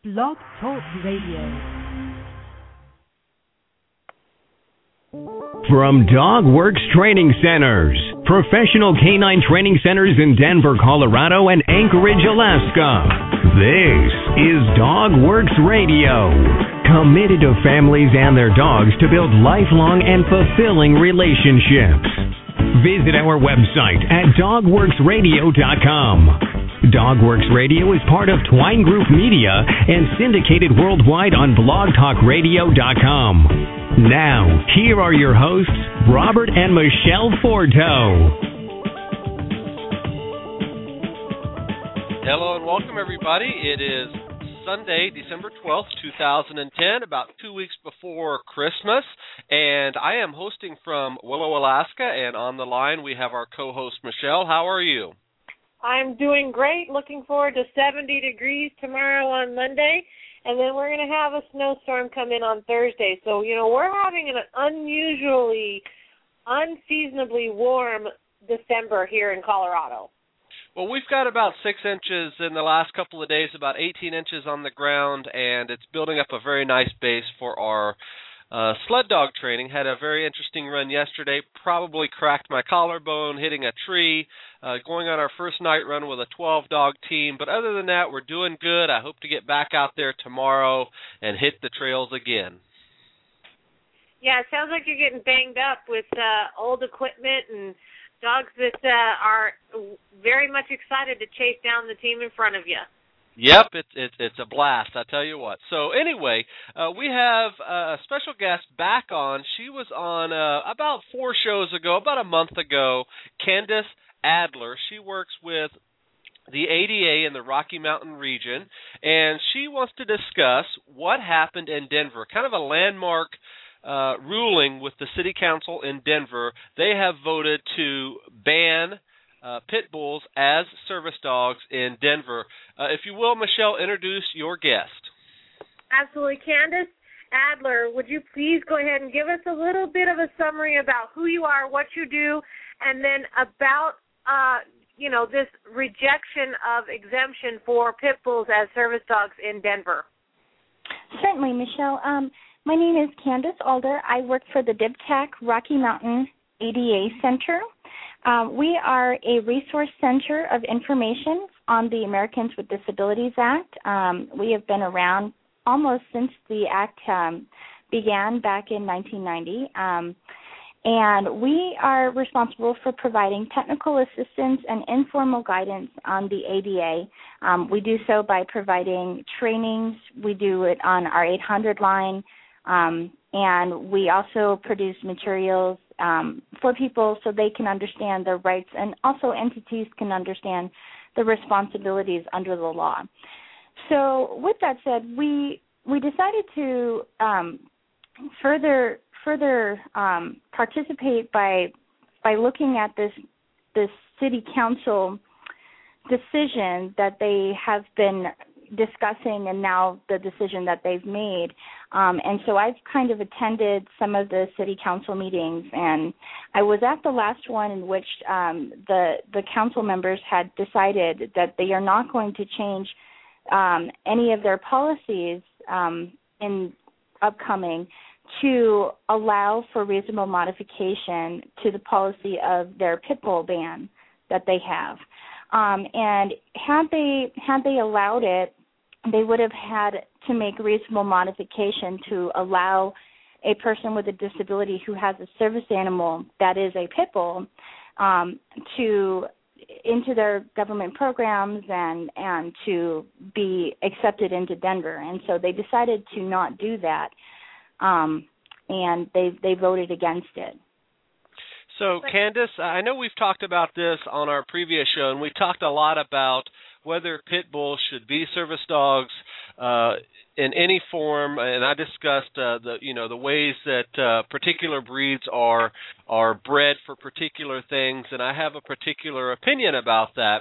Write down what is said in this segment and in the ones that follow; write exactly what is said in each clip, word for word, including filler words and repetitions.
Blog Talk Radio. From DogWorks Training Centers, professional canine training centers in Denver, Colorado, and Anchorage, Alaska. This is DogWorks Radio, committed to families and their dogs to build lifelong and fulfilling relationships. Visit our website at dog works radio dot com. DogWorks Radio is part of Twine Group Media and syndicated worldwide on blog talk radio dot com. Now, here are your hosts, Robert and Michelle Forto. Hello and welcome, everybody. It is Sunday, December twelfth, two thousand ten, about two weeks before Christmas, and I am hosting from Willow, Alaska, and on the line we have our co-host, Michelle. How are you? I'm doing great. Looking forward to seventy degrees tomorrow on Monday, and then we're going to have a snowstorm come in on Thursday. So, you know, we're having an unusually, unseasonably warm December here in Colorado. Well, we've got about six inches in the last couple of days, about eighteen inches on the ground, and it's building up a very nice base for our uh, sled dog training. Had a very interesting run yesterday, probably cracked my collarbone, hitting a tree, uh, going on our first night run with a twelve-dog team. But other than that, we're doing good. I hope to get back out there tomorrow and hit the trails again. Yeah, it sounds like you're getting banged up with uh, old equipment and dogs that uh, are very much excited to chase down the team in front of you. Yep, it's it's it's a blast, I tell you what. So anyway, uh, we have a special guest back on. She was on uh, about four shows ago, about a month ago, Candace Adler. She works with the A D A in the Rocky Mountain region, and she wants to discuss what happened in Denver, kind of a landmark Uh, ruling with the city council in Denver. They have voted to ban uh, pit bulls as service dogs in Denver. Uh, if you will, Michelle, introduce your guest. Absolutely. Candace Adler, would you please go ahead and give us a little bit of a summary about who you are, what you do, and then about, uh, you know, this rejection of exemption for pit bulls as service dogs in Denver? Certainly, Michelle. Um, My name is Candace Alder. I work for the DibTAC Rocky Mountain A D A Center. Uh, we are a resource center of information on the Americans with Disabilities Act. Um, we have been around almost since the act um, began back in nineteen ninety. Um, and we are responsible for providing technical assistance and informal guidance on the A D A. Um, we do so by providing trainings. We do it on our eight hundred line. Um, and we also produce materials um, for people so they can understand their rights, and also entities can understand the responsibilities under the law. So with that said, we we decided to um, further further um, participate by by looking at this this city council decision that they have been discussing, and now the decision that they've made. Um, and so I've kind of attended some of the city council meetings, and I was at the last one in which um, the the council members had decided that they are not going to change um, any of their policies um, in upcoming to allow for reasonable modification to the policy of their pit bull ban that they have. Um, and had they had they allowed it, they would have had to make reasonable modification to allow a person with a disability who has a service animal that is a pit bull um, to into their government programs and and to be accepted into Denver. And so they decided to not do that, um, and they they voted against it. So, Candace, I know we've talked about this on our previous show, and we talked a lot about whether pit bulls should be service dogs uh, in any form, and I discussed uh, the you know the ways that uh, particular breeds are are bred for particular things, and I have a particular opinion about that.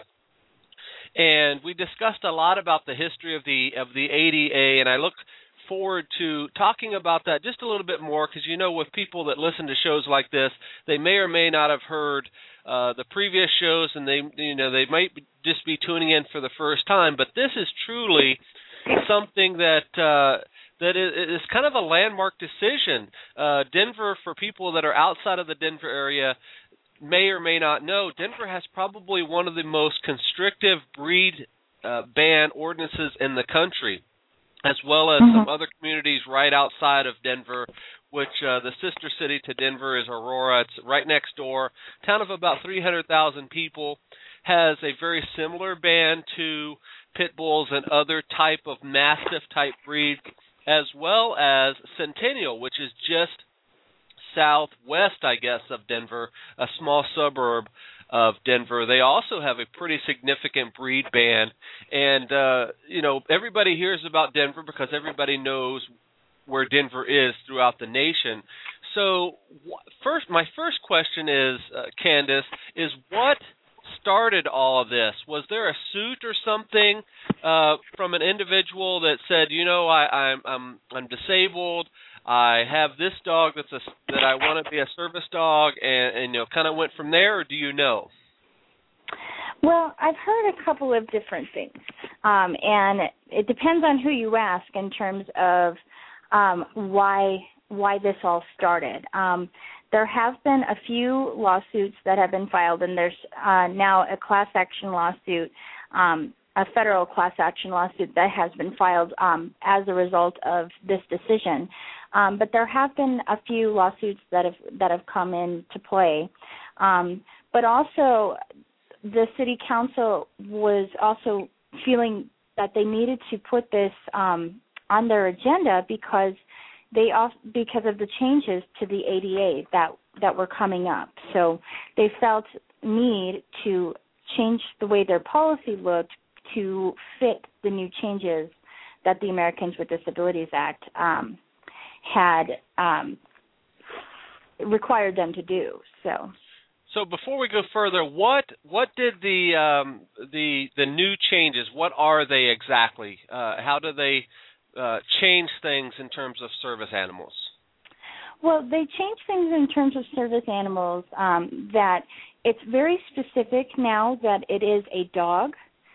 And we discussed a lot about the history of the of the A D A, and I look forward to talking about that just a little bit more, because you know with people that listen to shows like this, they may or may not have heard uh, the previous shows, and they you know they might just be tuning in for the first time. But this is truly something that uh, that is, is kind of a landmark decision. Uh, Denver, for people that are outside of the Denver area, may or may not know, Denver has probably one of the most constrictive breed uh, ban ordinances in the country, as well as mm-hmm. some other communities right outside of Denver, which uh, the sister city to Denver is Aurora. It's right next door. Town of about three hundred thousand people, has a very similar ban to pit bulls and other type of mastiff-type breeds, as well as Centennial, which is just southwest, I guess, of Denver, a small suburb of Denver. They also have a pretty significant breed ban. And, uh, you know, everybody hears about Denver because everybody knows where Denver is throughout the nation. So first, my first question is, uh, Candace, is what started all of this? Was there a suit or something uh, from an individual that said, you know, I, I'm I'm I'm disabled, I have this dog that's a, that I want to be a service dog, and, and you know, kind of went from there, or do you know? Well, I've heard a couple of different things, um, and it depends on who you ask in terms of um, why why this all started. Um, there have been a few lawsuits that have been filed, and there's uh, now a class action lawsuit, um, a federal class action lawsuit that has been filed um, as a result of this decision. Um, but there have been a few lawsuits that have that have come into play. Um, but also, the city council was also feeling that they needed to put this um, on their agenda because they because of the changes to the A D A that that were coming up. So they felt need to change the way their policy looked to fit the new changes that the Americans with Disabilities Act um, had um, required them to do. So. So before we go further, what what did the um, the the new changes? What are they exactly? Uh, how do they uh, change things in terms of service animals? Well, they change things in terms of service animals um, that it's very specific now that it is a dog,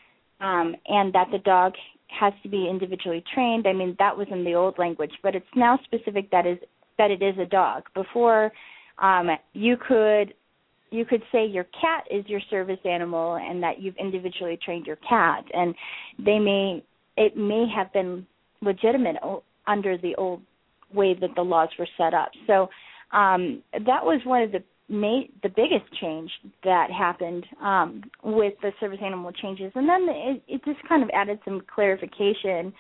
um, and that the dog has to be individually trained. I mean, that was in the old language, but it's now specific that is that it is a dog. Before, um, you could. You could say your cat is your service animal and that you've individually trained your cat, and they may it may have been legitimate under the old way that the laws were set up. So um, that was one of the ma- the biggest change that happened um, with the service animal changes, and then it, it just kind of added some clarification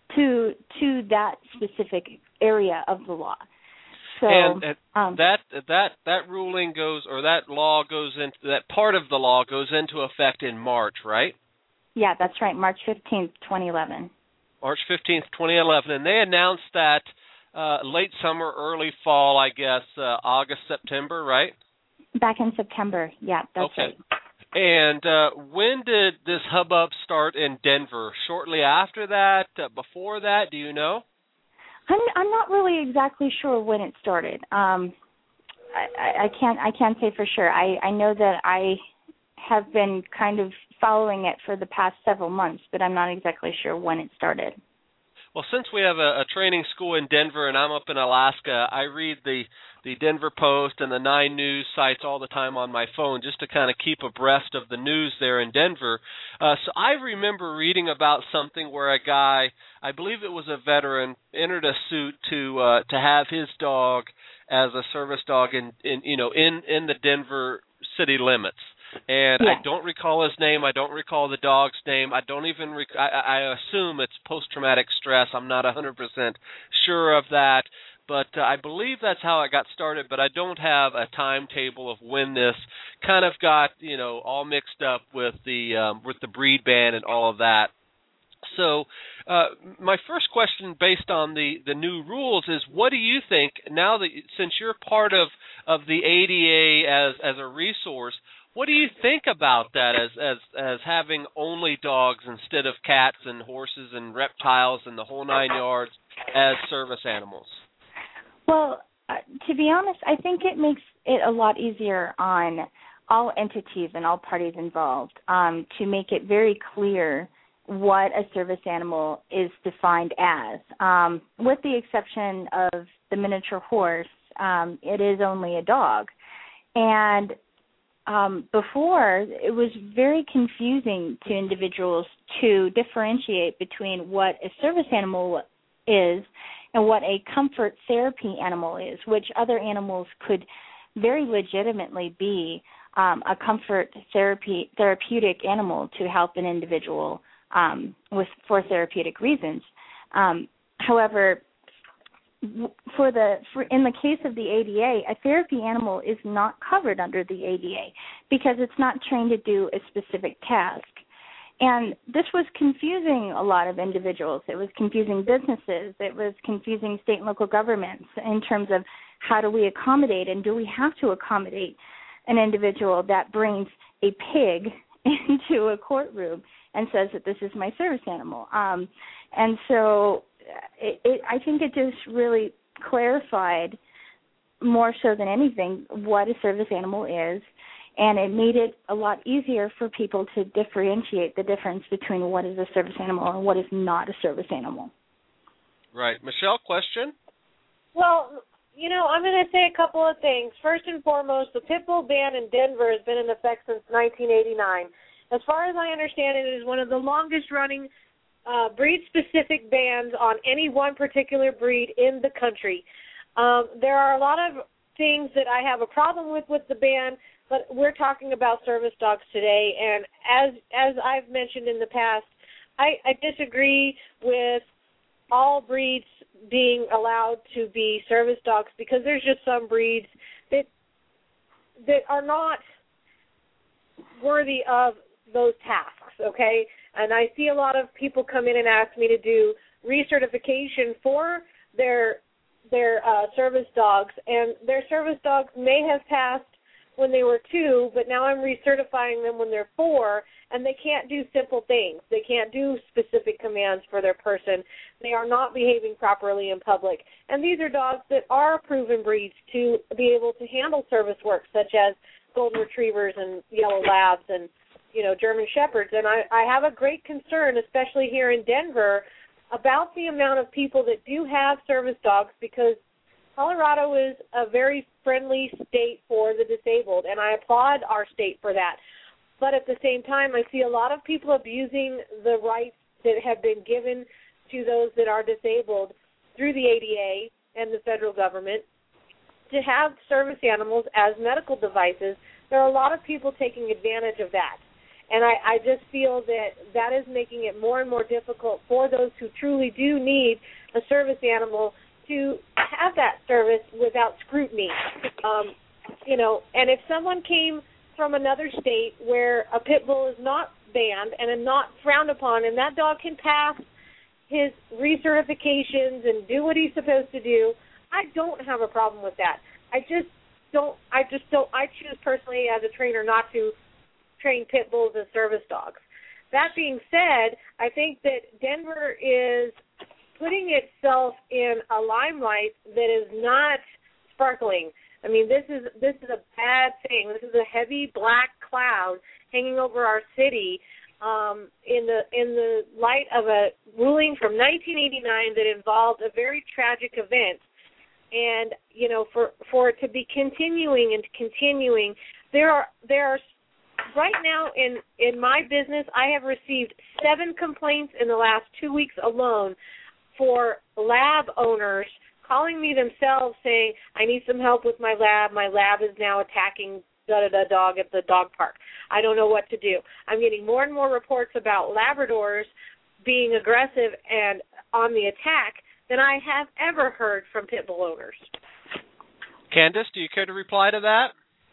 to to that specific area of the law. So, and and um, that that that ruling goes, or that law goes into that part of the law goes into effect in March, right? Yeah, that's right, March fifteenth, twenty eleven. March fifteenth, twenty eleven, and they announced that uh, late summer, early fall, I guess, uh, August, September, right? Back in September, yeah, that's okay. right. And uh, when did this hubbub start in Denver? Shortly after that? Uh, before that? Do you know? I'm I'm not really exactly sure when it started. Um, I, I can't I can't say for sure. I, I know that I have been kind of following it for the past several months, but I'm not exactly sure when it started. Well, since we have a, a training school in Denver and I'm up in Alaska, I read the, the Denver Post and the Nine News sites all the time on my phone just to kind of keep abreast of the news there in Denver. Uh, so I remember reading about something where a guy, I believe it was a veteran, entered a suit to uh, to have his dog as a service dog in, in you know in, in the Denver city limits. And yeah. I don't recall his name. I don't recall the dog's name. I don't even. Rec- I, I assume it's post-traumatic stress. I'm not one hundred percent sure of that, but uh, I believe that's how it got started. But I don't have a timetable of when this kind of got, you know, all mixed up with the um, with the breed ban and all of that. So uh, my first question, based on the, the new rules, is what do you think now that since you're part of, of the A D A as as a resource? What do you think about that as, as as having only dogs instead of cats and horses and reptiles and the whole nine yards as service animals? Well, uh, to be honest, I think it makes it a lot easier on all entities and all parties involved um, to make it very clear what a service animal is defined as. Um, with the exception of the miniature horse, um, it is only a dog. And um, before, it was very confusing to individuals to differentiate between what a service animal is and what a comfort therapy animal is, which other animals could very legitimately be um, a comfort therapy therapeutic animal to help an individual um, with for therapeutic reasons. Um, however, for the for in the case of the A D A, a therapy animal is not covered under the A D A because it's not trained to do a specific task. And this was confusing a lot of individuals. It was confusing businesses. It was confusing state and local governments in terms of how do we accommodate and do we have to accommodate an individual that brings a pig into a courtroom and says that this is my service animal. Um, and so it, it, I think it just really clarified more so than anything what a service animal is, and it made it a lot easier for people to differentiate the difference between what is a service animal and what is not a service animal. Right. Michelle, question? Well, you know, I'm going to say a couple of things. First and foremost, the pit bull ban in Denver has been in effect since nineteen eighty-nine. As far as I understand it, it is one of the longest-running uh, breed-specific bans on any one particular breed in the country. Um, there are a lot of things that I have a problem with with the ban, but we're talking about service dogs today, and as as I've mentioned in the past, I, I disagree with all breeds being allowed to be service dogs because there's just some breeds that that are not worthy of those tasks, okay? And I see a lot of people come in and ask me to do recertification for their their uh, service dogs, and their service dogs may have passed when they were two, but now I'm recertifying them when they're four, and they can't do simple things. They can't do specific commands for their person. They are not behaving properly in public. And these are dogs that are proven breeds to be able to handle service work, such as golden retrievers and yellow labs and, you know, German shepherds. And I, I have a great concern, especially here in Denver, about the amount of people that do have service dogs, because Colorado is a very friendly state for the disabled, and I applaud our state for that. But at the same time, I see a lot of people abusing the rights that have been given to those that are disabled through the A D A and the federal government to have service animals as medical devices. There are a lot of people taking advantage of that. And I, I just feel that that is making it more and more difficult for those who truly do need a service animal to have that service without scrutiny. Um, you know, and if someone came from another state where a pit bull is not banned and not frowned upon, and that dog can pass his recertifications and do what he's supposed to do, I don't have a problem with that. I just don't, I just don't, I choose personally as a trainer not to train pit bulls as service dogs. That being said, I think that Denver is putting itself in a limelight that is not sparkling. I mean, this is this is a bad thing. This is a heavy black cloud hanging over our city um, in the in the light of a ruling from nineteen eighty-nine that involved a very tragic event. And you know, for for it to be continuing and continuing, there are there are right now in in my business, I have received seven complaints in the last two weeks alone for lab owners calling me themselves saying, I need some help with my lab. My lab is now attacking da-da-da dog at the dog park. I don't know what to do. I'm getting more and more reports about Labradors being aggressive and on the attack than I have ever heard from pit bull owners. Candace, do you care to reply to that?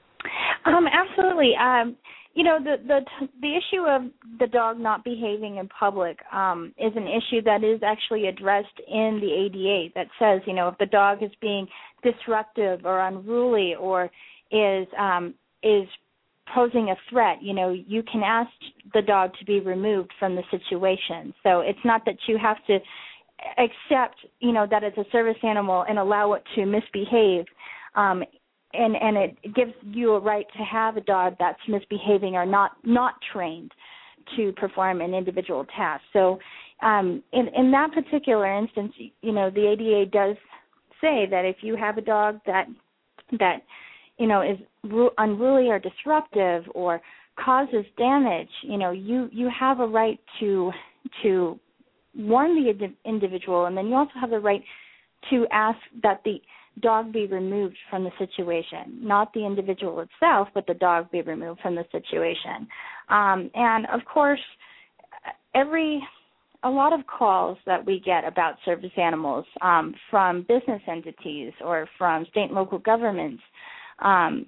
Um, absolutely. Um, you know, the, the the issue of the dog not behaving in public um, is an issue that is actually addressed in the A D A that says, you know, if the dog is being disruptive or unruly or is um, is posing a threat, you know, you can ask the dog to be removed from the situation. So it's not that you have to accept, you know, that it's a service animal and allow it to misbehave. Um, And, and it gives you a right to have a dog that's misbehaving or not, not trained to perform an individual task. So um, in, in that particular instance, you know, the A D A does say that if you have a dog that, that you know, is ru- unruly or disruptive or causes damage, you know, you, you have a right to to warn the ind- individual, and then you also have the right to ask that the dog be removed from the situation, not the individual itself, but the dog be removed from the situation. Um, and of course, every a lot of calls that we get about service animals um, from business entities or from state and local governments um,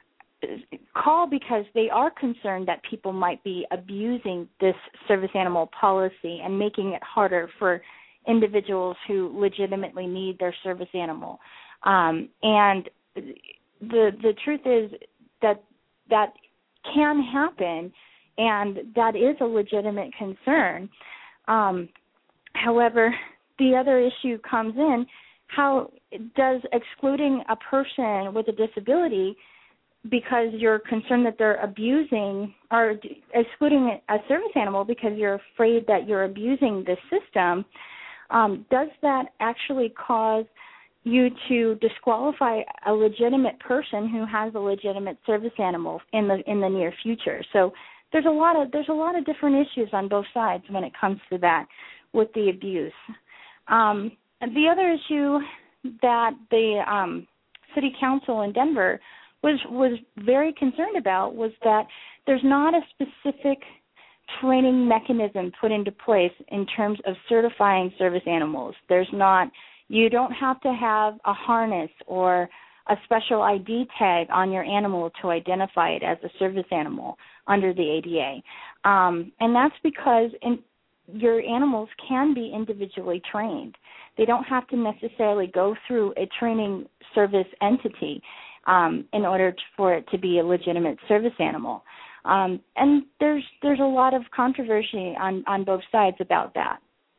call because they are concerned that people might be abusing this service animal policy and making it harder for individuals who legitimately need their service animal. Um, and the the truth is that that can happen, and that is a legitimate concern. Um, however, the other issue comes in, how does excluding a person with a disability because you're concerned that they're abusing, or excluding a service animal because you're afraid that you're abusing the system, um, does that actually cause you to disqualify a legitimate person who has a legitimate service animal in the in the near future? So there's a lot of there's a lot of different issues on both sides when it comes to that with the abuse. Um, the other issue that the um, city council in Denver was was very concerned about was that there's not a specific training mechanism put into place in terms of certifying service animals. There's not, you don't have to have a harness or a special I D tag on your animal to identify it as a service animal under the A D A. Um, and that's because in, your animals can be individually trained. They don't have to necessarily go through a training service entity um, in order to, for it to be a legitimate service animal. Um, and there's there's a lot of controversy on, on both sides about that.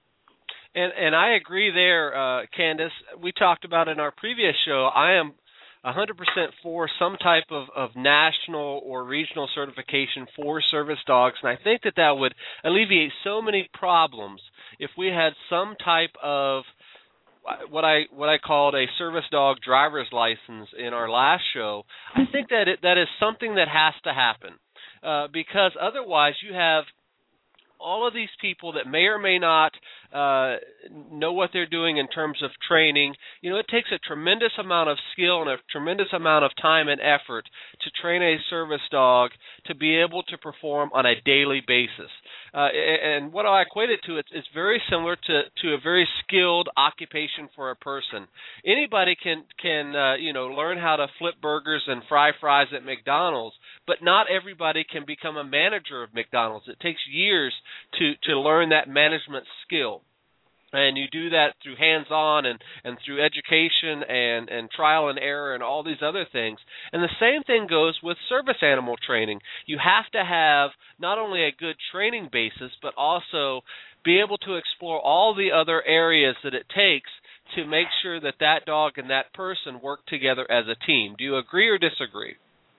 And and I agree there, uh, Candace. We talked about in our previous show, I am one hundred percent for some type of, of national or regional certification for service dogs, and I think that that would alleviate so many problems if we had some type of what I what I called a service dog driver's license in our last show. I think that it, that is something that has to happen uh, because otherwise you have all of these people that may or may not uh, know what they're doing in terms of training. You know, it takes a tremendous amount of skill and a tremendous amount of time and effort to train a service dog to be able to perform on a daily basis. Uh, and what I equate it to, it's, it's very similar to, to a very skilled occupation for a person. Anybody can, can uh, you know, learn how to flip burgers and fry fries at McDonald's, but not everybody can become a manager of McDonald's. It takes years to, to learn that management skill. And you do that through hands-on and, and through education and, and trial and error and all these other things. And the same thing goes with service animal training. You have to have not only a good training basis, but also be able to explore all the other areas that it takes to make sure that that dog and that person work together as a team. Do you agree or disagree?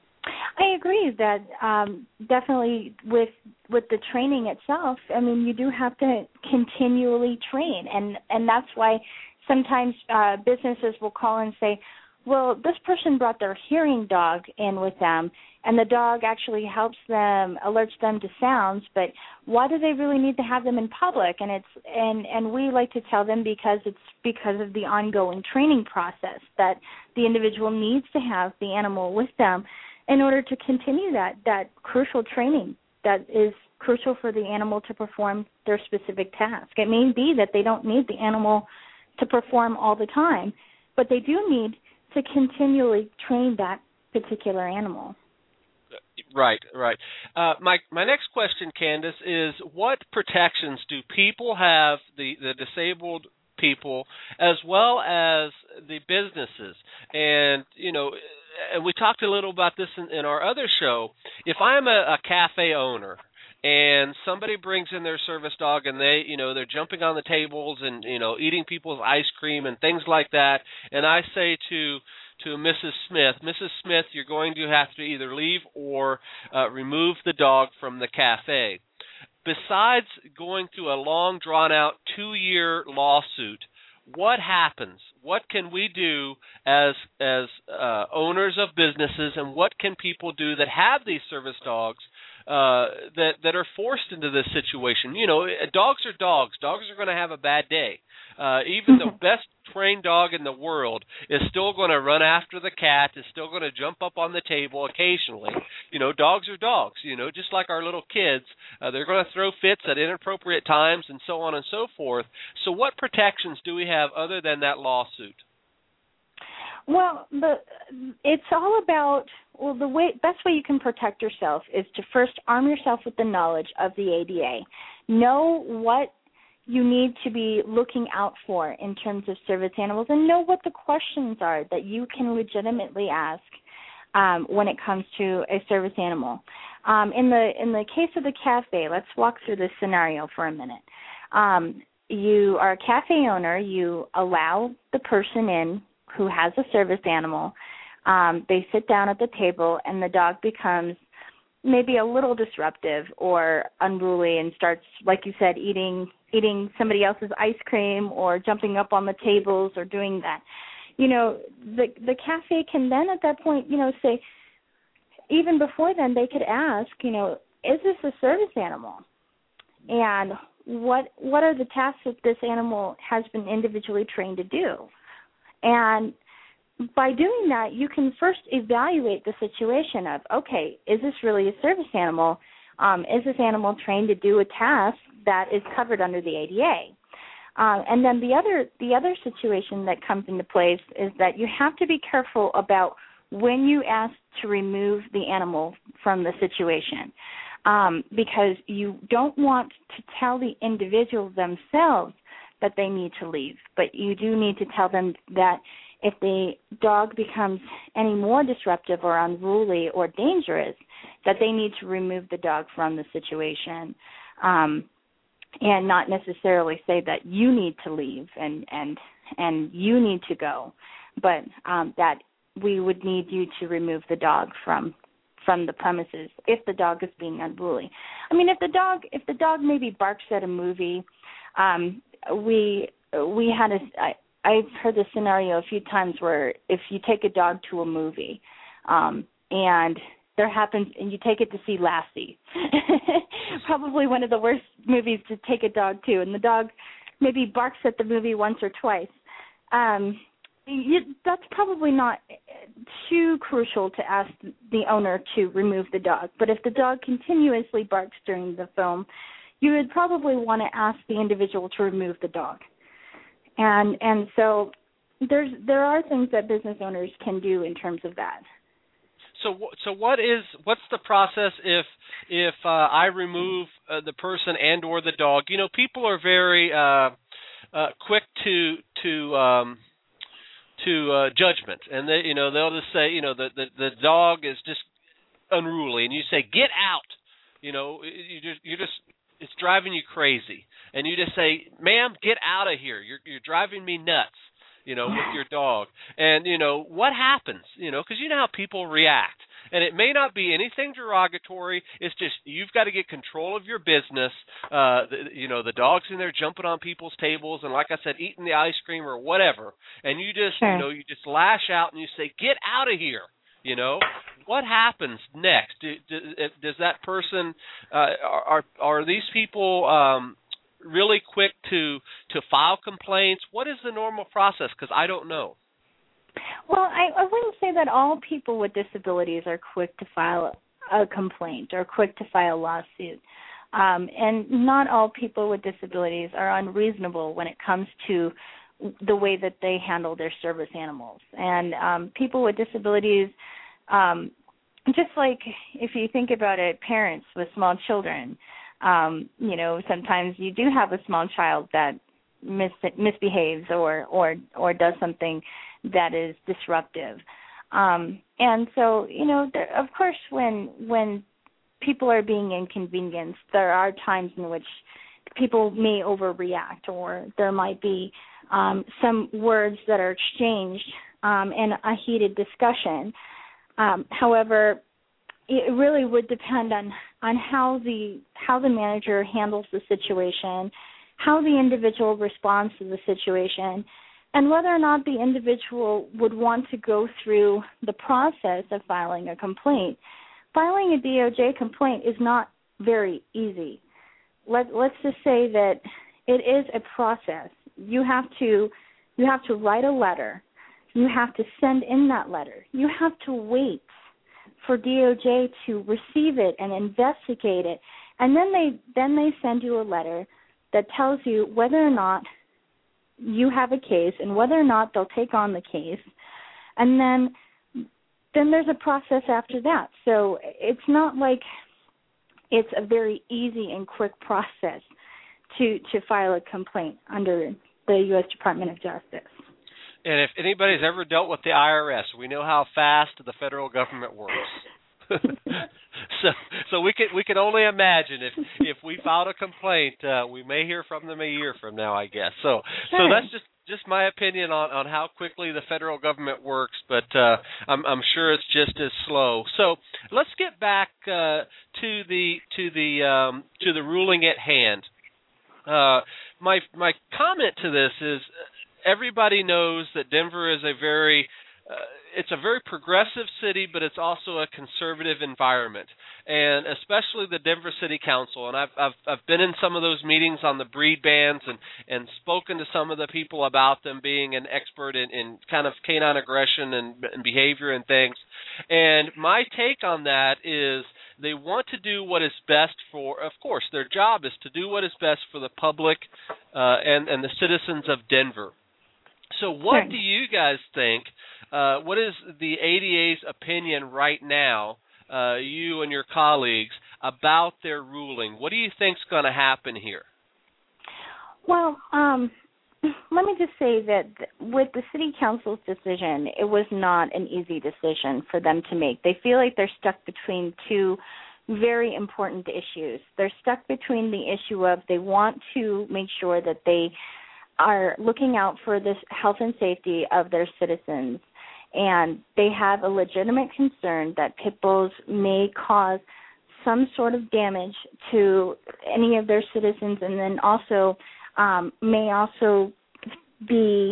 I agree that um, definitely with with the training itself, I mean, you do have to continually train, and, and that's why sometimes uh, businesses will call and say, well, this person brought their hearing dog in with them, and the dog actually helps them, alerts them to sounds, but why do they really need to have them in public? And it's and, and we like to tell them because it's because of the ongoing training process that the individual needs to have the animal with them in order to continue that, that crucial training that is crucial for the animal to perform their specific task. It may be that they don't need the animal to perform all the time, but they do need to continually train that particular animal. Right, right. Uh, my my next question, Candace, is what protections do people have, the, the disabled people, as well as the businesses? And, you know, and we talked a little about this in, in our other show. If I'm a, a cafe owner and somebody brings in their service dog and they, you know, they're jumping on the tables and, you know, eating people's ice cream and things like that, and I say to to Missus Smith, Missus Smith, you're going to have to either leave or uh, remove the dog from the cafe. besides going through a long, drawn-out two-year lawsuit, what happens? What can we do as as uh, owners of businesses, and what can people do that have these service dogs uh, that that are forced into this situation? You know, dogs are dogs. Dogs are going to have a bad day. Uh, even the best trained dog in the world is still going to run after the cat, is still going to jump up on the table occasionally. You know, dogs are dogs, you know, just like our little kids. Uh, they're going to throw fits at inappropriate times and so on and so forth. So what protections do we have other than that lawsuit? Well, the, it's all about, well, the way, best way you can protect yourself is to first arm yourself with the knowledge of the A D A. Know what you need to be looking out for in terms of service animals, and know what the questions are that you can legitimately ask um, when it comes to a service animal. Um, in the in the case of the cafe, let's walk through this scenario for a minute. Um, you are a cafe owner. You allow the person in who has a service animal. Um, they sit down at the table, and the dog becomes maybe a little disruptive or unruly and starts, like you said, eating eating somebody else's ice cream or jumping up on the tables or doing that. You know, the the cafe can then at that point, you know, say, even before then, they could ask, you know, is this a service animal? And what what are the tasks that this animal has been individually trained to do? And by doing that, you can first evaluate the situation of, okay, is this really a service animal? Um, is this animal trained to do a task that is covered under the A D A? Um, and then the other the other situation that comes into place is that you have to be careful about when you ask to remove the animal from the situation, um, because you don't want to tell the individual themselves that they need to leave, but you do need to tell them that if the dog becomes any more disruptive or unruly or dangerous, that they need to remove the dog from the situation, um, and not necessarily say that you need to leave and and and you need to go, but um, that we would need you to remove the dog from from the premises if the dog is being unruly. I mean, if the dog if the dog maybe barks at a movie, um, we we had a I, I've heard this scenario a few times where if you take a dog to a movie, um, and there happens, and you take it to see Lassie, probably one of the worst movies to take a dog to, and the dog maybe barks at the movie once or twice. Um, you, that's probably not too crucial to ask the owner to remove the dog. But if the dog continuously barks during the film, you would probably want to ask the individual to remove the dog. And and so there's there are things that business owners can do in terms of that. So so what is what's the process if if uh, I remove uh, the person and or the dog? You know, people are very uh, uh, quick to to um, to uh, judgment, and they you know they'll just say you know the, the the dog is just unruly, and you say get out. You know, you just you just it's driving you crazy, and you just say, ma'am, get out of here. You're you're driving me nuts. You know, with your dog. And, you know, what happens? You know, because you know how people react. And it may not be anything derogatory. It's just you've got to get control of your business. Uh, the, you know, the dog's in there jumping on people's tables and, like I said, eating the ice cream or whatever. And you just, sure. you know, you just lash out and you say, get out of here. You know, what happens next? Do, do, does that person, uh, are, are these people um, really quick to to file complaints? What is the normal process? Because I don't know. Well, I, I wouldn't say that all people with disabilities are quick to file a complaint or quick to file a lawsuit. Um, and not all people with disabilities are unreasonable when it comes to the way that they handle their service animals. And um, people with disabilities, um, just like if you think about it, parents with small children, Um, you know, sometimes you do have a small child that mis- misbehaves or, or or does something that is disruptive. Um, and so, you know, there, of course, when when people are being inconvenienced, there are times in which people may overreact, or there might be um, some words that are exchanged um, in a heated discussion. Um, however, it really would depend on, on how the how the manager handles the situation, how the individual responds to the situation, and whether or not the individual would want to go through the process of filing a complaint. Filing a D O J complaint is not very easy. Let, let's just say that it is a process. You have to you have to write a letter. You have to send in that letter. You have to wait for D O J to receive it and investigate it, and then they then they send you a letter that tells you whether or not you have a case and whether or not they'll take on the case, and then then there's a process after that. So it's not like it's a very easy and quick process to to file a complaint under the U S Department of Justice. And if anybody's ever dealt with the I R S, we know how fast the federal government works. so, so we can we can only imagine if if we filed a complaint, uh, we may hear from them a year from now, I guess. So, sure. so that's just, just my opinion on, on how quickly the federal government works, but uh, I'm I'm sure it's just as slow. So let's get back uh, to the to the um, to the ruling at hand. Uh, my my comment to this is, everybody knows that Denver is a very uh, it's a very progressive city, but it's also a conservative environment, and especially the Denver City Council. And I've I've, I've been in some of those meetings on the breed bans and, and spoken to some of the people about them being an expert in, in kind of canine aggression and, and behavior and things. And my take on that is, they want to do what is best for, of course, their job is to do what is best for the public uh, and, and the citizens of Denver. So what sure. do you guys think, uh, what is the A D A's opinion right now, uh, you and your colleagues, about their ruling? What do you think is going to happen here? Well, um, let me just say that with the City Council's decision, it was not an easy decision for them to make. They feel like they're stuck between two very important issues. They're stuck between the issue of they want to make sure that they are looking out for the health and safety of their citizens, and they have a legitimate concern that pit bulls may cause some sort of damage to any of their citizens, and then also um, may also be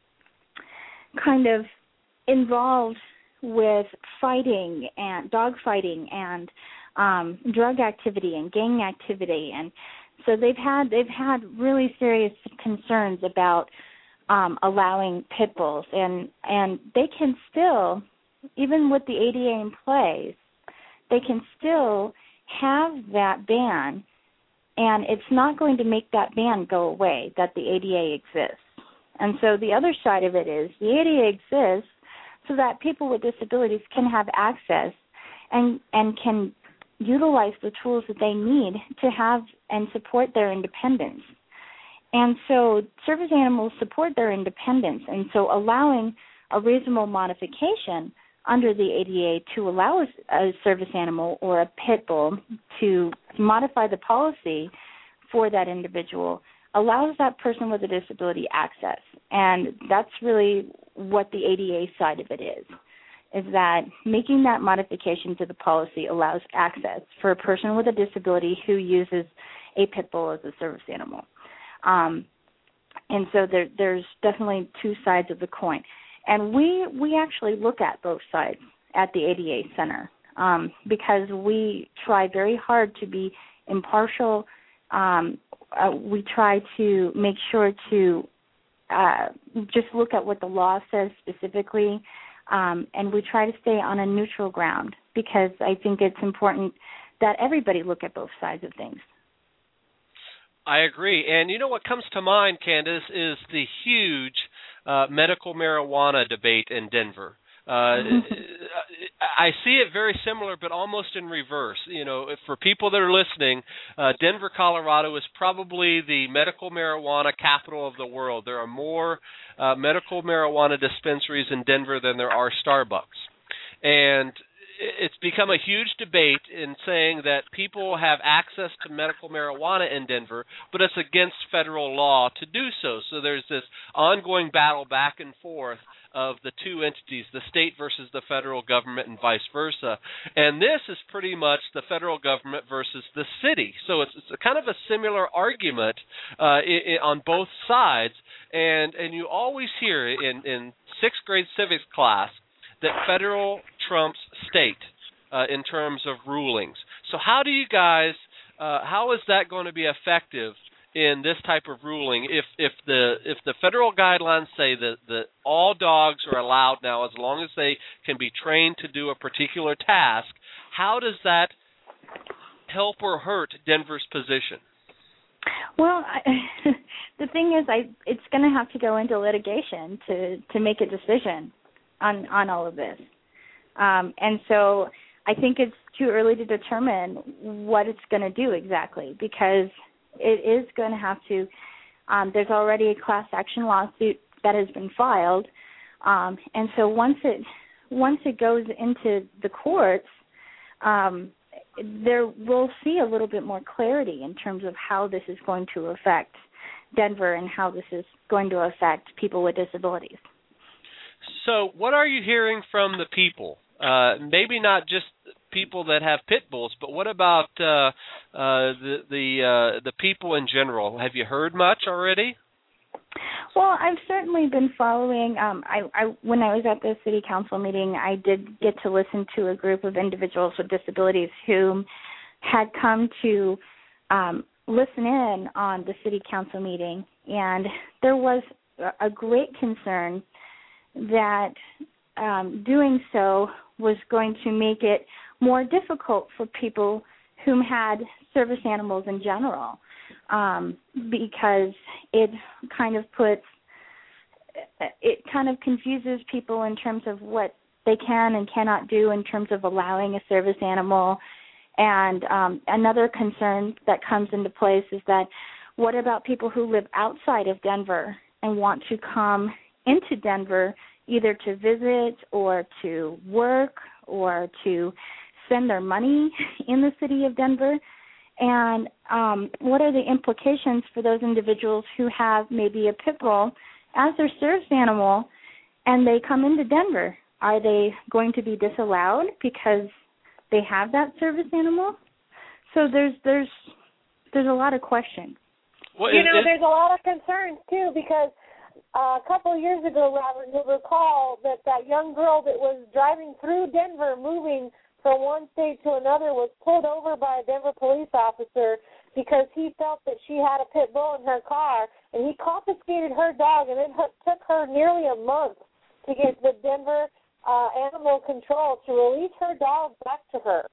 kind of involved with fighting and dog fighting and um, drug activity and gang activity, and so they've had they've had really serious concerns about um, allowing pit bulls, and and they can still, even with the A D A in place, they can still have that ban, and it's not going to make that ban go away that the A D A exists. And so the other side of it is the A D A exists so that people with disabilities can have access and and can utilize the tools that they need to have and support their independence. And so service animals support their independence, and so allowing a reasonable modification under the A D A to allow a, a service animal or a pit bull to modify the policy for that individual allows that person with a disability access. And that's really what the A D A side of it is, is that making that modification to the policy allows access for a person with a disability who uses a pit bull as a service animal. Um, and so there, there's definitely two sides of the coin. And we, we actually look at both sides at the A D A Center um, because we try very hard to be impartial. Um, uh, we try to make sure to uh, just look at what the law says specifically, um, and we try to stay on a neutral ground because I think it's important that everybody look at both sides of things. I agree. And you know what comes to mind, Candace, is the huge uh, medical marijuana debate in Denver. Uh, I see it very similar, but almost in reverse. You know, if for people that are listening, uh, Denver, Colorado is probably the medical marijuana capital of the world. There are more uh, medical marijuana dispensaries in Denver than there are Starbucks. And it's become a huge debate in saying that people have access to medical marijuana in Denver, but it's against federal law to do so. So there's this ongoing battle back and forth of the two entities, the state versus the federal government and vice versa. And this is pretty much the federal government versus the city. So it's, it's a kind of a similar argument uh, I- I on both sides. And, and you always hear in, in sixth grade civics class that federal trumps state uh, in terms of rulings. So how do you guys, uh, how is that going to be effective in this type of ruling if if the if the federal guidelines say that, that all dogs are allowed now as long as they can be trained to do a particular task, how does that help or hurt Denver's position? Well, I, the thing is, I it's going to have to go into litigation to, to make a decision on, on all of this. Um, and so I think it's too early to determine what it's going to do exactly, because it is going to have to, um, there's already a class action lawsuit that has been filed. Um, and so once it once it goes into the courts, um, there we'll see a little bit more clarity in terms of how this is going to affect Denver and how this is going to affect people with disabilities. So what are you hearing from the people? Uh, maybe not just people that have pit bulls, but what about uh, uh, the the uh, the people in general? Have you heard much already? Well, I've certainly been following. Um, I, I when I was at the city council meeting, I did get to listen to a group of individuals with disabilities who had come to um, listen in on the city council meeting, and there was a great concern that um, doing so was going to make it more difficult for people whom had service animals in general, um, because it kind of puts, it kind of confuses people in terms of what they can and cannot do in terms of allowing a service animal. And um, another concern that comes into place is that what about people who live outside of Denver and want to come into Denver either to visit or to work or to spend their money in the city of Denver? And um, what are the implications for those individuals who have maybe a pit bull as their service animal and they come into Denver? Are they going to be disallowed because they have that service animal? So there's there's there's a lot of questions. Well, you is, know, is, there's a lot of concerns too, because Uh, a couple of years ago, Robert, you'll recall that that young girl that was driving through Denver, moving from one state to another, was pulled over by a Denver police officer because he felt that she had a pit bull in her car, and he confiscated her dog, and it took her nearly a month to get the Denver uh, Animal Control to release her dog back to her.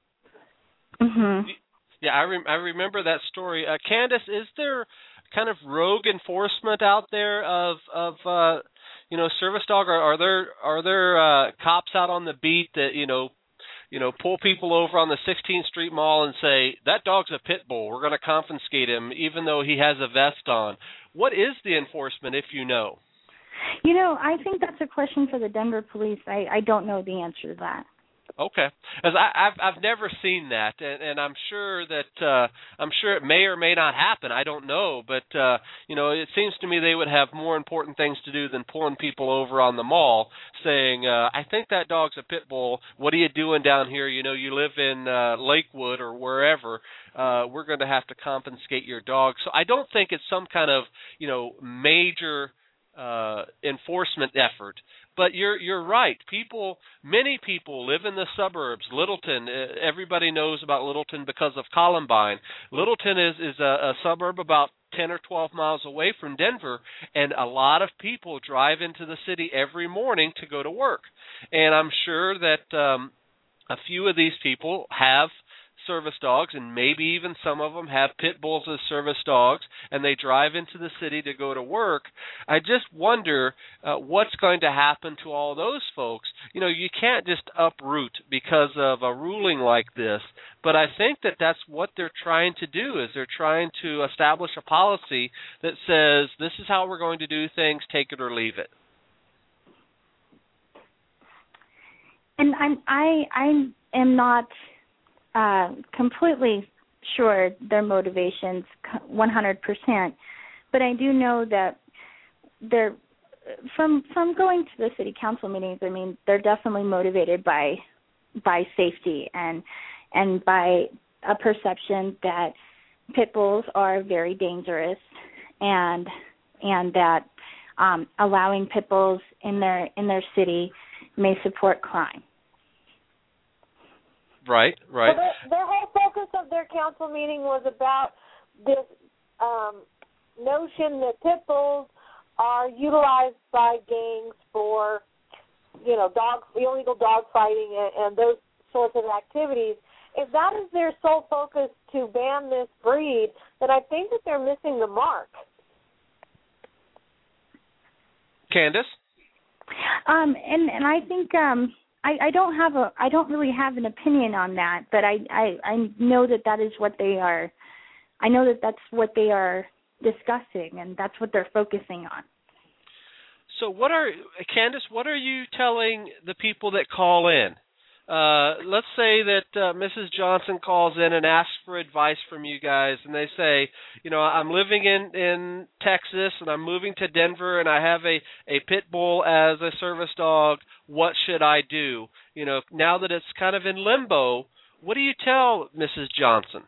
Mm-hmm. Yeah, I, rem- I remember that story. Uh, Candace, is there kind of rogue enforcement out there of of uh, you know service dog? Are, are there are there uh, cops out on the beat that you know you know pull people over on the sixteenth Street Mall and say that dog's a pit bull, we're going to confiscate him even though he has a vest on? What is the enforcement, if you know? You know, I think that's a question for the Denver police. I, I don't know the answer to that. Okay, as I, I've I've never seen that, and, and I'm sure that uh, I'm sure it may or may not happen. I don't know, but uh, you know, it seems to me they would have more important things to do than pulling people over on the mall, saying, uh, "I think that dog's a pit bull. What are you doing down here? You know, you live in uh, Lakewood or wherever. Uh, we're going to have to confiscate your dog." So I don't think it's some kind of you know major uh, enforcement effort. But you're you're right. People, many people live in the suburbs. Littleton, everybody knows about Littleton because of Columbine. Littleton is is a, a suburb about ten or twelve miles away from Denver, and a lot of people drive into the city every morning to go to work. And I'm sure that um, a few of these people have service dogs, and maybe even some of them have pit bulls as service dogs, and they drive into the city to go to work. I just wonder uh, what's going to happen to all those folks. You know, you can't just uproot because of a ruling like this, but I think that that's what they're trying to do, is they're trying to establish a policy that says this is how we're going to do things, take it or leave it. And I'm I I'm am not uh, completely sure their motivations one hundred percent, but I do know that they're from from going to the city council meetings. I mean, they're definitely motivated by by safety and and by a perception that pit bulls are very dangerous, and and that um, allowing pit bulls in their in their city may support crime. Right, right. So the, their whole focus of their council meeting was about this um, notion that pit bulls are utilized by gangs for, you know, dog illegal dog fighting and, and those sorts of activities. If that is their sole focus to ban this breed, then I think that they're missing the mark. Candace? Um, and, and I think um, I, I don't have a I don't really have an opinion on that, but I, I, I know that that is what they are. I know that that's what they are discussing, and that's what they're focusing on. So, what are Candace? What are you telling the people that call in? Uh, let's say that uh, Missus Johnson calls in and asks for advice from you guys, and they say, you know, I'm living in, in Texas, and I'm moving to Denver, and I have a, a pit bull as a service dog. What should I do? You know, now that it's kind of in limbo, what do you tell Missus Johnson?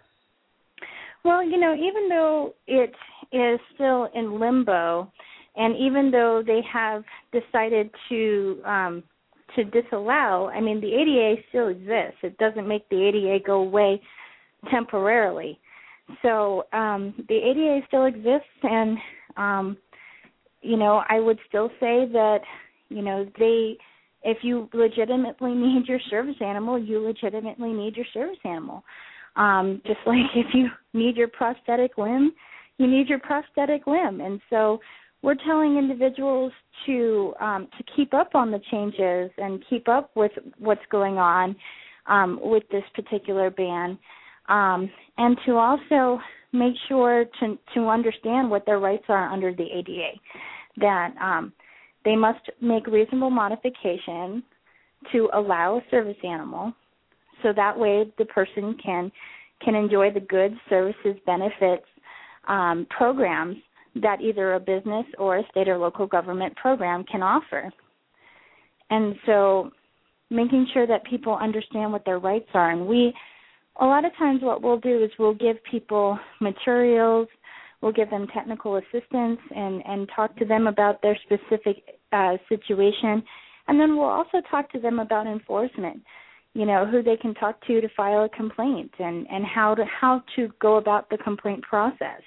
Well, you know, even though it is still in limbo, and even though they have decided to um, to disallow, I mean, the A D A still exists. It doesn't make the A D A go away temporarily. So um, the A D A still exists, and, um, you know, I would still say that, you know, they, if you legitimately need your service animal, you legitimately need your service animal. Um, just like if you need your prosthetic limb, you need your prosthetic limb. And so we're telling individuals to um, to keep up on the changes and keep up with what's going on um, with this particular ban, um, and to also make sure to to understand what their rights are under the A D A, that um, they must make reasonable modification to allow a service animal, so that way the person can can enjoy the goods, services, benefits, um, programs that either a business or a state or local government program can offer. And so making sure that people understand what their rights are. And we, a lot of times what we'll do is we'll give people materials, we'll give them technical assistance and, and talk to them about their specific uh, situation. And then we'll also talk to them about enforcement, you know, who they can talk to to file a complaint and, and how to how to go about the complaint process.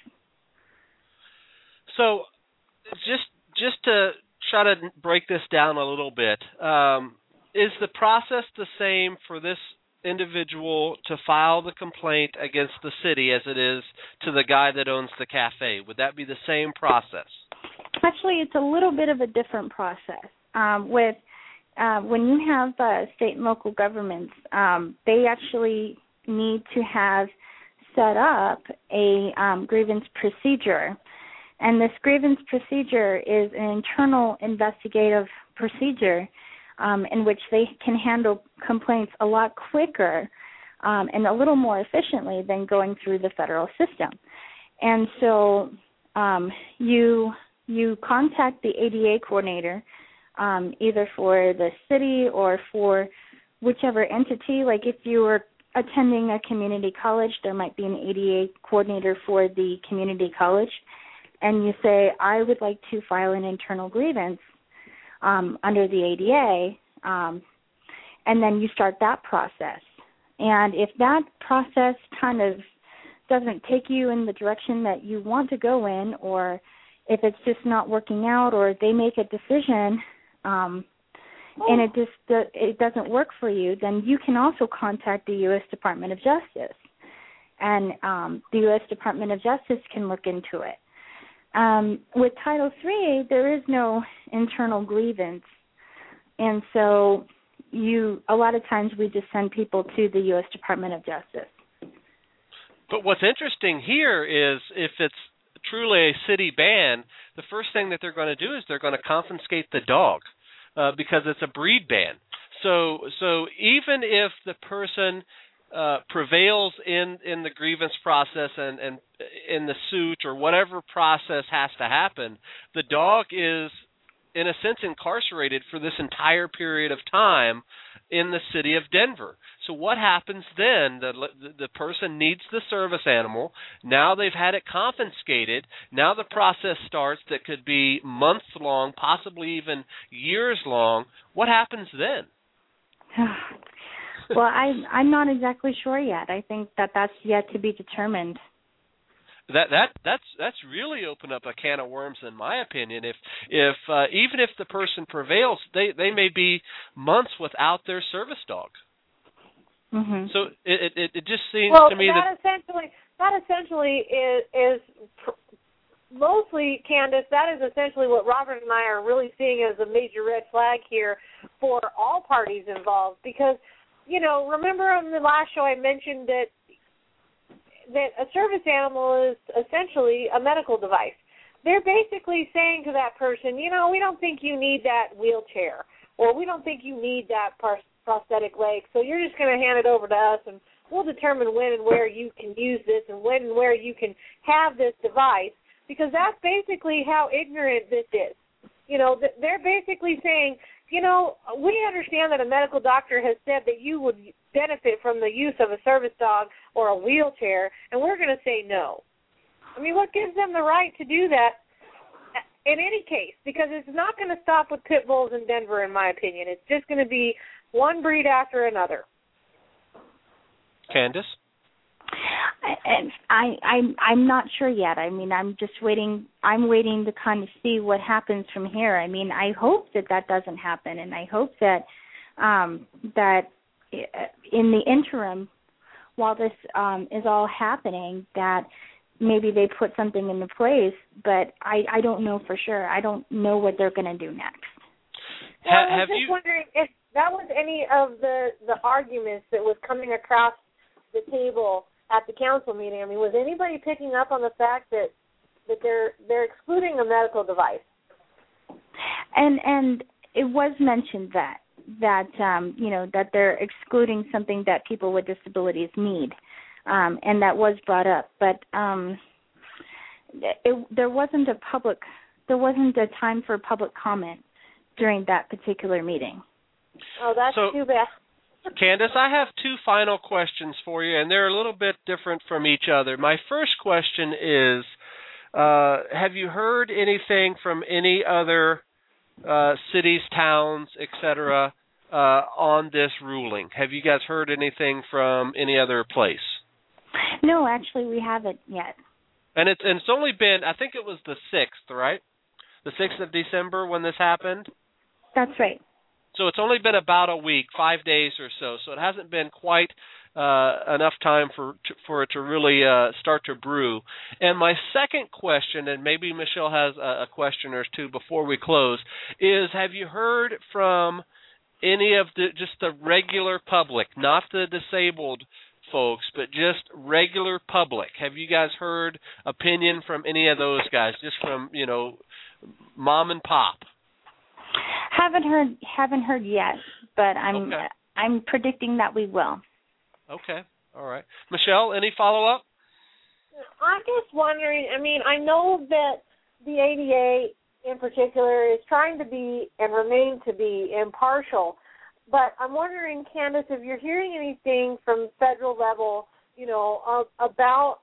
So just just to try to break this down a little bit, um, is the process the same for this individual to file the complaint against the city as it is to the guy that owns the cafe? Would that be the same process? Actually, it's a little bit of a different process. Um, with uh, when you have uh, state and local governments, um, they actually need to have set up a um, grievance procedure. And this grievance procedure is an internal investigative procedure um, in which they can handle complaints a lot quicker um, and a little more efficiently than going through the federal system. And so um, you you contact the A D A coordinator, um, either for the city or for whichever entity. Like if you were attending a community college, there might be an A D A coordinator for the community college. And you say, I would like to file an internal grievance um, under the A D A, um, and then you start that process. And if that process kind of doesn't take you in the direction that you want to go in, or if it's just not working out, or they make a decision um, oh. and it just it doesn't work for you, then you can also contact the U S Department of Justice, and um, the U S Department of Justice can look into it. Um, with Title three, there is no internal grievance, and so you a lot of times we just send people to the U S Department of Justice. But what's interesting here is if it's truly a city ban, the first thing that they're going to do is they're going to confiscate the dog uh, because it's a breed ban. So so even if the person uh, prevails in, in the grievance process and, and in the suit or whatever process has to happen, the dog is, in a sense, incarcerated for this entire period of time in the city of Denver. So what happens then? The, the person needs the service animal. Now they've had it confiscated. Now the process starts that could be months long, possibly even years long. What happens then? Well, I, I'm not exactly sure yet. I think that that's yet to be determined. That that that's that's really opened up a can of worms, in my opinion. If if uh, even if the person prevails, they, they may be months without their service dog. Mm-hmm. So it, it it just seems well, to me that, that essentially that essentially is is pr- mostly, Candace. That is essentially what Robert and I are really seeing as a major red flag here for all parties involved. Because, you know, remember on the last show I mentioned that. that a service animal is essentially a medical device. They're basically saying to that person, you know, we don't think you need that wheelchair, or we don't think you need that pros- prosthetic leg, so you're just going to hand it over to us, and we'll determine when and where you can use this and when and where you can have this device, because that's basically how ignorant this is. You know, they're basically saying, you know, we understand that a medical doctor has said that you would benefit from the use of a service dog or a wheelchair, and we're going to say no. I mean, what gives them the right to do that in any case? Because it's not going to stop with pit bulls in Denver, in my opinion. It's just going to be one breed after another. Candace? And I, I'm, I'm not sure yet. I mean, I'm just waiting. I'm waiting to kind of see what happens from here. I mean, I hope that that doesn't happen, and I hope that um, that in the interim, while this um, is all happening, that maybe they put something into place. But I, I don't know for sure. I don't know what they're going to do next. Well, I was Have just you... wondering if that was any of the, the arguments that was coming across the table at the council meeting. I mean, was anybody picking up on the fact that that they're they're excluding a medical device? And and it was mentioned that that um, you know that they're excluding something that people with disabilities need, um, and that was brought up. But um, it, there wasn't a public there wasn't a time for public comment during that particular meeting. Oh, that's so, too bad. Candace, I have two final questions for you, and they're a little bit different from each other. My first question is, uh, have you heard anything from any other uh, cities, towns, et cetera, uh, on this ruling? Have you guys heard anything from any other place? No, actually, we haven't yet. And it's, and it's only been, I think it was the sixth, right? The sixth of December when this happened? That's right. So it's only been about a week, five days or so. So it hasn't been quite uh, enough time for to, for it to really uh, start to brew. And my second question, and maybe Michelle has a, a question or two before we close, is have you heard from any of the just the regular public, not the disabled folks, but just regular public? Have you guys heard opinion from any of those guys, just from, you know, mom and pop? Haven't heard haven't heard yet, but I'm okay. I'm predicting that we will. Okay. All right. Michelle, any follow-up? I'm just wondering, I mean, I know that the A D A in particular is trying to be and remain to be impartial, but I'm wondering, Candace, if you're hearing anything from federal level, you know, uh, about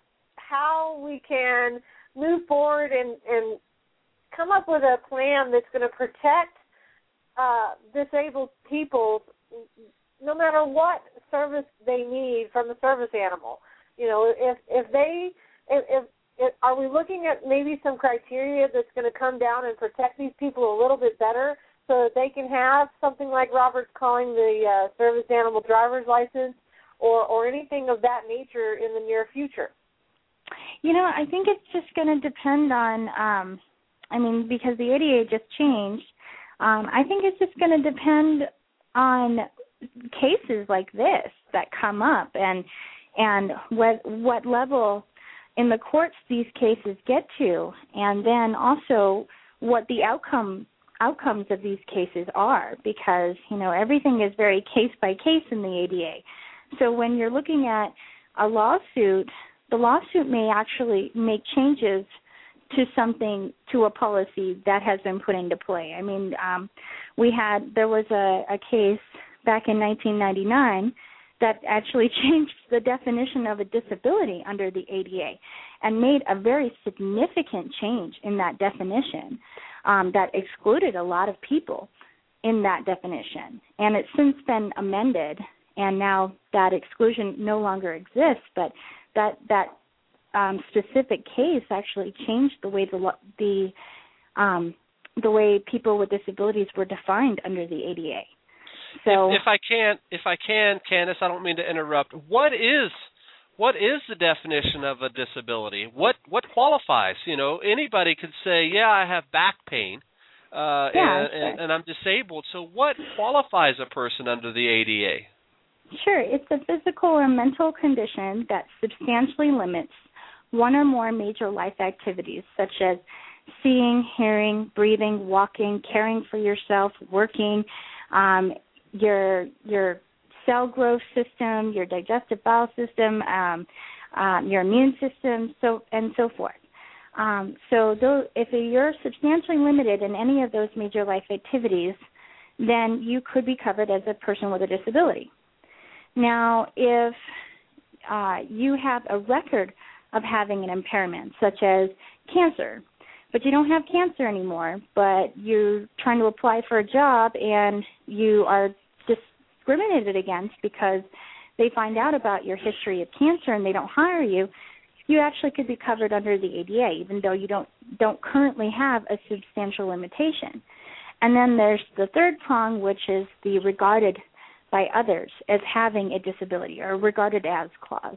how we can move forward and, and come up with a plan that's going to protect uh, disabled people no matter what service they need from the service animal. You know, if if they, if, if, if are we looking at maybe some criteria that's going to come down and protect these people a little bit better so that they can have something like Robert's calling the uh, service animal driver's license or, or anything of that nature in the near future? You know, I think it's just going to depend on, um, I mean, because the A D A just changed, um, I think it's just going to depend on cases like this that come up and and what what level in the courts these cases get to, and then also what the outcome outcomes of these cases are, because, you know, everything is very case by case in the A D A. So when you're looking at a lawsuit, the lawsuit may actually make changes to something, to a policy that has been put into play. I mean, um, we had, there was a, a case back in nineteen ninety-nine that actually changed the definition of a disability under the A D A and made a very significant change in that definition um, that excluded a lot of people in that definition. And it's since been amended, and now that exclusion no longer exists, but that that um, specific case actually changed the way the the um, the way people with disabilities were defined under the A D A. So, if, if I can, if I can, Candace, I don't mean to interrupt. What is what is the definition of a disability? What what qualifies? You know, anybody could say, "Yeah, I have back pain, uh, yeah, and, sure. and, and I'm disabled." So, what qualifies a person under the A D A? Sure, it's a physical or mental condition that substantially limits one or more major life activities, such as seeing, hearing, breathing, walking, caring for yourself, working. Um, your your cell growth system, your digestive bowel system, um, um, your immune system, so and so forth. Um, so those, if you're substantially limited in any of those major life activities, then you could be covered as a person with a disability. Now, if uh, you have a record of having an impairment, such as cancer, but you don't have cancer anymore, but you're trying to apply for a job and you are discriminated against because they find out about your history of cancer and they don't hire you, you actually could be covered under the A D A, even though you don't don't currently have a substantial limitation. And then there's the third prong, which is the regarded by others as having a disability, or regarded as clause.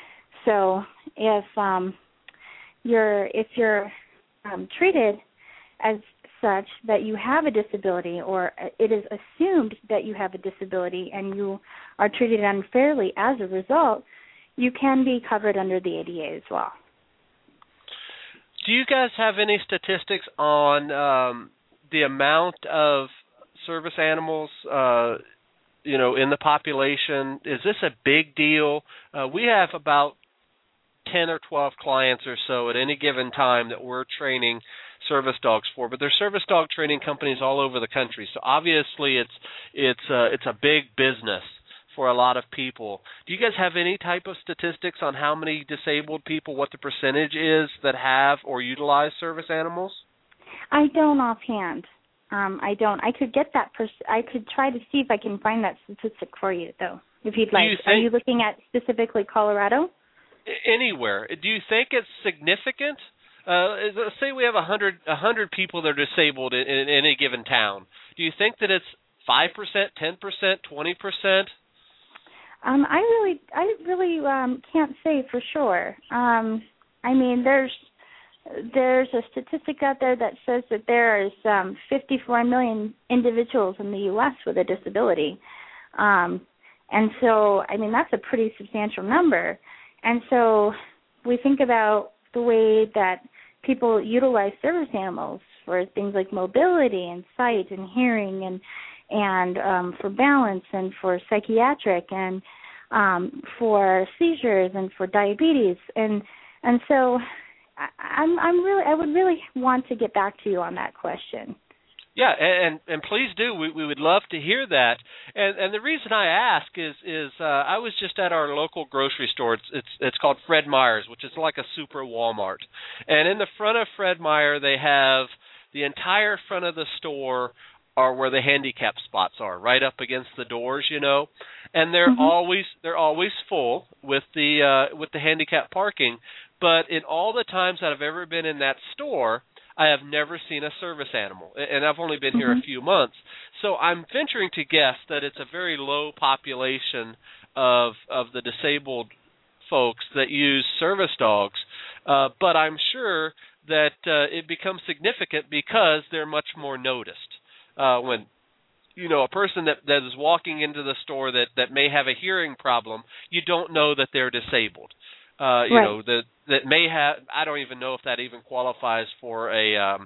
So if um, you're if you're um, treated as such that you have a disability, or it is assumed that you have a disability and you are treated unfairly as a result, you can be covered under the A D A as well. Do you guys have any statistics on um, the amount of service animals, uh, you know, in the population? Is this a big deal? Uh, we have about ten or twelve clients or so at any given time that we're training service dogs for, but there's service dog training companies all over the country. So obviously it's it's uh, it's a big business for a lot of people. Do you guys have any type of statistics on how many disabled people, what the percentage is that have or utilize service animals? I don't offhand. Um, I don't. I could get that. Pers- I could try to see if I can find that statistic for you, though, if you'd like. You think, Are you looking at specifically Colorado? Anywhere. Do you think it's significant? Uh, let's say we have a hundred a hundred people that are disabled in, in any given town. Do you think that it's five percent, ten percent, twenty percent? Um, I really, I really um, can't say for sure. Um, I mean, there's there's a statistic out there that says that there is um, fifty-four million individuals in the U S with a disability, um, and so I mean that's a pretty substantial number. And so we think about the way that people utilize service animals for things like mobility and sight and hearing and and um, for balance and for psychiatric and um, for seizures and for diabetes. And and so I, I'm I'm really I would really want to get back to you on that question. Yeah, and and please do. We we would love to hear that. And and the reason I ask is is uh, I was just at our local grocery store. It's it's it's called Fred Meyer's, which is like a super Walmart. And in the front of Fred Meyer, they have the entire front of the store are where the handicap spots are, right up against the doors, you know. And they're mm-hmm. always they're always full with the uh, with the handicap parking. But in all the times that I've ever been in that store, I have never seen a service animal, and I've only been mm-hmm. here a few months. So I'm venturing to guess that it's a very low population of of the disabled folks that use service dogs, uh, but I'm sure that uh, it becomes significant because they're much more noticed. Uh, when, you know, a person that, that is walking into the store that, that may have a hearing problem, you don't know that they're disabled. Uh, you right. know, that that may have, I don't even know if that even qualifies for a um,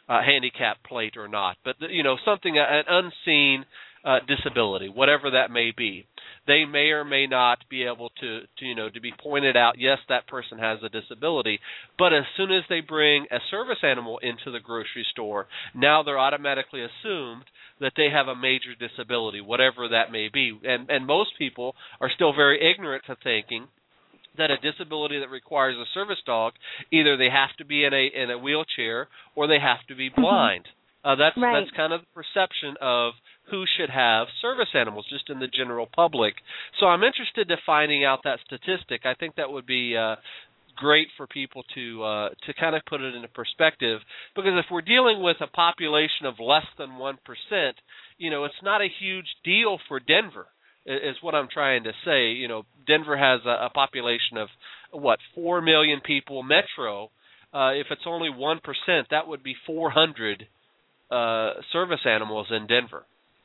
uh, handicap plate or not, but you know, something, an unseen uh, disability, whatever that may be. They may or may not be able to, to, you know, to be pointed out, yes, that person has a disability, but as soon as they bring a service animal into the grocery store, now they're automatically assumed that they have a major disability, whatever that may be. And, and most people are still very ignorant to thinking that a disability that requires a service dog, either they have to be in a in a wheelchair or they have to be blind. Uh, that's right. that's kind of the perception of who should have service animals, just in the general public. So I'm interested in finding out that statistic. I think that would be uh, great for people to uh, to kind of put it into perspective, because if we're dealing with a population of less than one percent, you know, it's not a huge deal for Denver, is what I'm trying to say. You know, Denver has a, a population of, what, four million people, metro. Uh, if it's only one percent, that would be four hundred uh, service animals in Denver.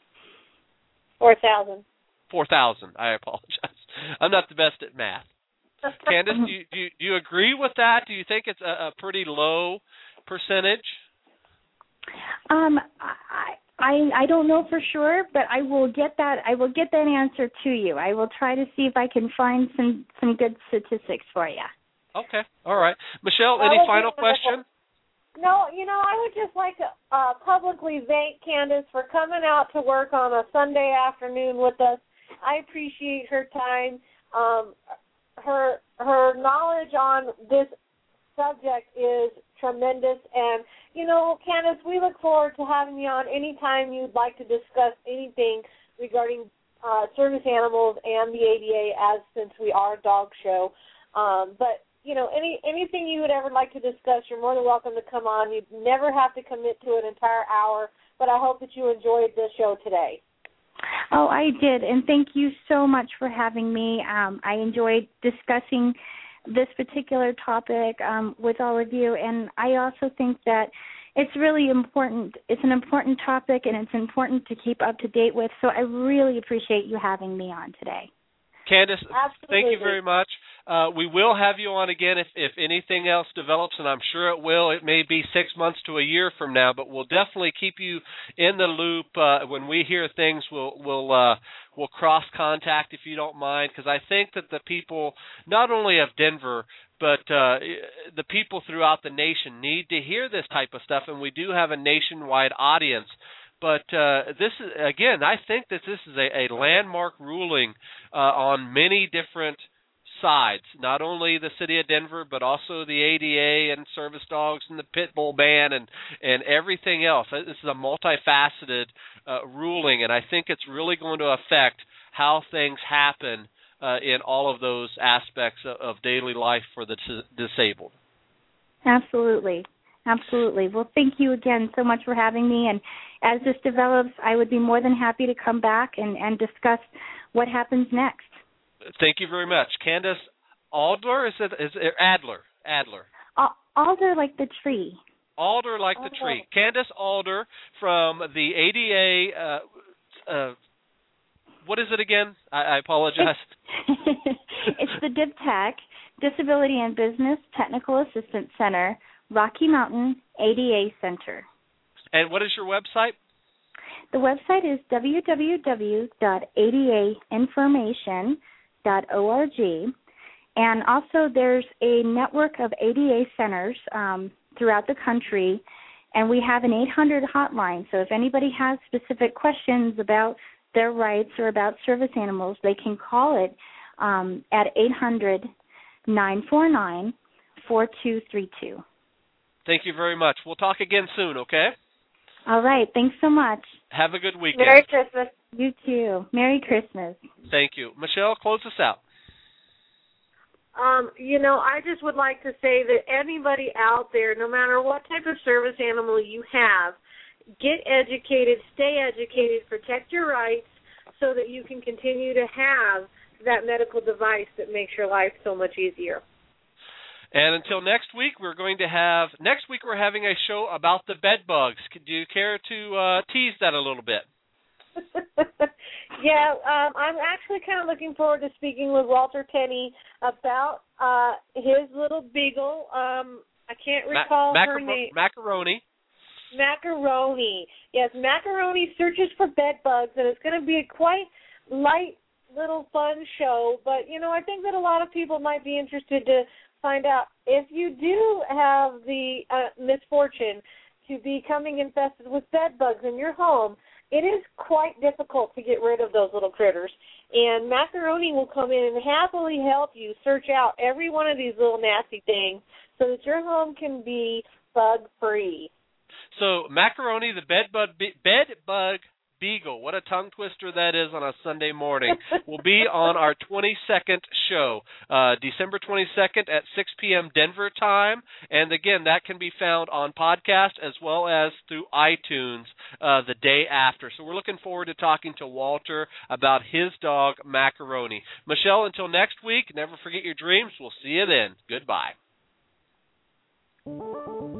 four thousand. four thousand, I apologize. I'm not the best at math. Candace, do you, do, you, do you agree with that? Do you think it's a, a pretty low percentage? Um, I, I I don't know for sure, but I will get that. I will get that answer to you. I will try to see if I can find some, some good statistics for you. Okay, all right. Michelle, That any would be final wonderful. question? No, you know, I would just like to uh, publicly thank Candace for coming out to work on a Sunday afternoon with us. I appreciate her time. Um, her her knowledge on this subject is tremendous. And, you know, Candace, we look forward to having you on anytime you'd like to discuss anything regarding uh, service animals and the A D A, as since we are a dog show. Um, but You know, any anything you would ever like to discuss, you're more than welcome to come on. You'd never have to commit to an entire hour, but I hope that you enjoyed this show today. Oh, I did, and thank you so much for having me. Um, I enjoyed discussing this particular topic um, with all of you, and I also think that it's really important. It's an important topic, and it's important to keep up to date with, so I really appreciate you having me on today. Candace, Absolutely. Thank you very much. Uh, we will have you on again if, if anything else develops, and I'm sure it will. It may be six months to a year from now, but we'll definitely keep you in the loop. Uh, when we hear things, we'll we'll uh, we'll cross contact if you don't mind, because I think that the people, not only of Denver, but uh, the people throughout the nation need to hear this type of stuff, and we do have a nationwide audience. But uh, this is, again, I think that this is a, a landmark ruling uh, on many different sides, not only the city of Denver, but also the A D A and service dogs and the pit bull ban and, and everything else. This is a multifaceted uh, ruling, and I think it's really going to affect how things happen uh, in all of those aspects of, of daily life for the t- disabled. Absolutely. Absolutely. Well, thank you again so much for having me. And as this develops, I would be more than happy to come back and, and discuss what happens next. Thank you very much. Candace Adler, is it, is it Adler? Adler. Alder like the tree. Alder like the tree. Candace Alder from the A D A, uh, uh, what is it again? I, I apologize. It's, it's the D B T A C, Disability and Business Technical Assistance Center, Rocky Mountain A D A Center. And what is your website? The website is w w w dot a d a information dot org. And also there's a network of A D A centers um, throughout the country, and we have an eight hundred hotline. So if anybody has specific questions about their rights or about service animals, they can call it um, at eight hundred, nine four nine, four two three two. Thank you very much. We'll talk again soon, okay? All right. Thanks so much. Have a good weekend. Merry Christmas. You too. Merry Christmas. Thank you. Michelle, close us out. Um, you know, I just would like to say that anybody out there, no matter what type of service animal you have, get educated, stay educated, protect your rights so that you can continue to have that medical device that makes your life so much easier. And until next week, we're going to have, next week we're having a show about the bed bugs. Do you care to uh, tease that a little bit? yeah, um, I'm actually kind of looking forward to speaking with Walter Tenney about uh, his little beagle. Um, I can't recall Ma- her macaro- name. Macaroni. Macaroni. Yes, Macaroni searches for bed bugs, and it's going to be a quite light, little fun show. But, you know, I think that a lot of people might be interested to find out if you do have the uh, misfortune to be coming infested with bed bugs in your home. It is quite difficult to get rid of those little critters. And Macaroni will come in and happily help you search out every one of these little nasty things so that your home can be bug-free. So Macaroni, the bed bug, be- bed bug beagle, what a tongue twister that is on a Sunday morning, will be on our twenty-second show, uh, December twenty-second at six p.m. Denver time. And again, that can be found on podcast as well as through iTunes uh, the day after. So we're looking forward to talking to Walter about his dog, Macaroni. Michelle, until next week, never forget your dreams. We'll see you then. Goodbye.